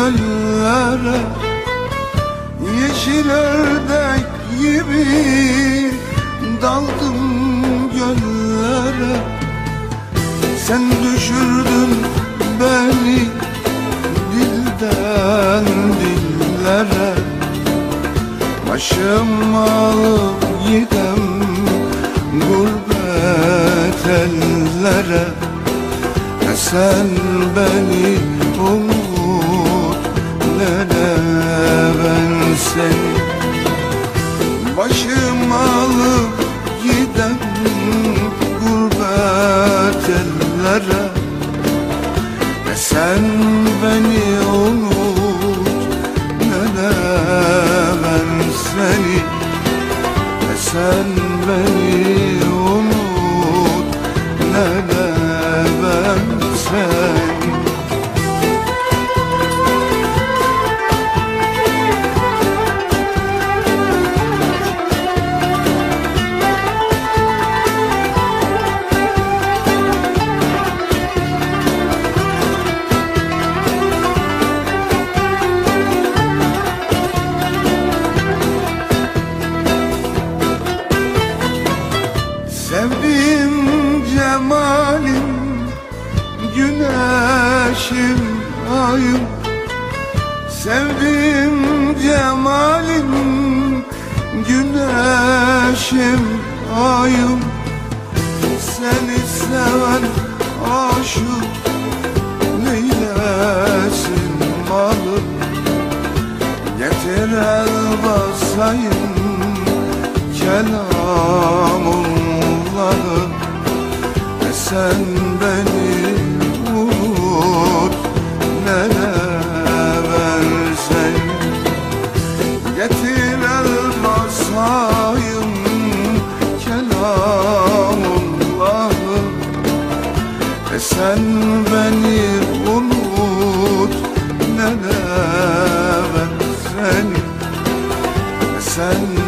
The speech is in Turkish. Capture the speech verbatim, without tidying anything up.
göllere, yeşil ördek gibi daldım göllere. Sen düşürdün beni dilden dillere, başım alıp gidem gurbet ellere. Ne sen beni unut, ne de ben seni. Başım alıp gidem gurbet ellere. Ne sen beni unut, ne de ben seni. Ne sen beni unut, ne de ben seni. Sevdiğim cemalim, güneşim, ayım. Sevdiğim cemalim, güneşim, ayım. Seni seven aşık neylesin malım. Getir el basayım kelamımları. Ne sen beni unut, ne de ben seni. Getir el basayım kelamımları. Ne sen beni unut, ne de ben seni. Ne sen